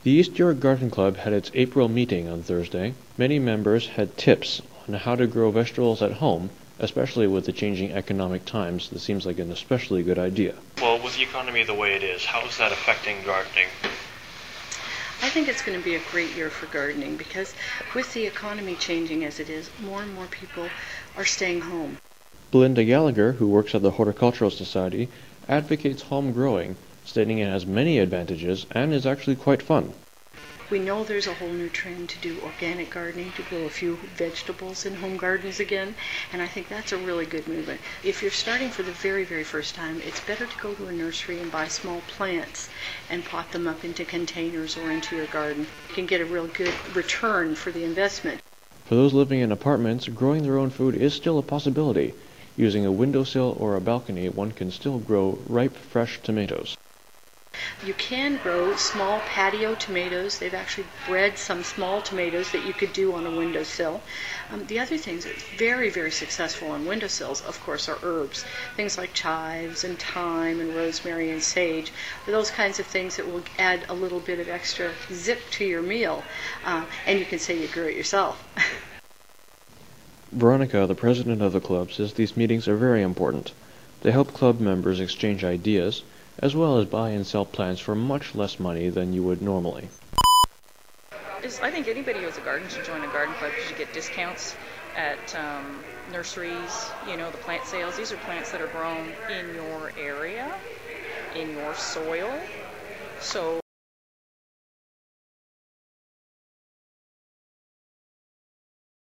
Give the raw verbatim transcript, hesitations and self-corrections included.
The East York Garden Club had its April meeting on Thursday. Many members had tips on how to grow vegetables at home, especially with the changing economic times. This seems like an especially good idea. Well, with the economy the way it is, how is that affecting gardening? I think it's going to be a great year for gardening because with the economy changing as it is, more and more people are staying home. Belinda Gallagher, who works at the Horticultural Society, advocates home growing, stating it has many advantages and is actually quite fun. We know there's a whole new trend to do organic gardening, to grow a few vegetables in home gardens again, and I think that's a really good movement. If you're starting for the very, very first time, it's better to go to a nursery and buy small plants and pot them up into containers or into your garden. You can get a real good return for the investment. For those living in apartments, growing their own food is still a possibility. Using a windowsill or a balcony, one can still grow ripe, fresh tomatoes. You can grow small patio tomatoes. They've actually bred some small tomatoes that you could do on a windowsill. Um, the other things that are very, very successful on windowsills, of course, are herbs. Things like chives and thyme and rosemary and sage. Those kinds of things that will add a little bit of extra zip to your meal. Uh, and you can say you grew it yourself. Veronica, the president of the club, says these meetings are very important. They help club members exchange ideas, as well as buy and sell plants for much less money than you would normally. I think anybody who has a garden should join a garden club because you get discounts at um, nurseries, you know, the plant sales. These are plants that are grown in your area, in your soil. So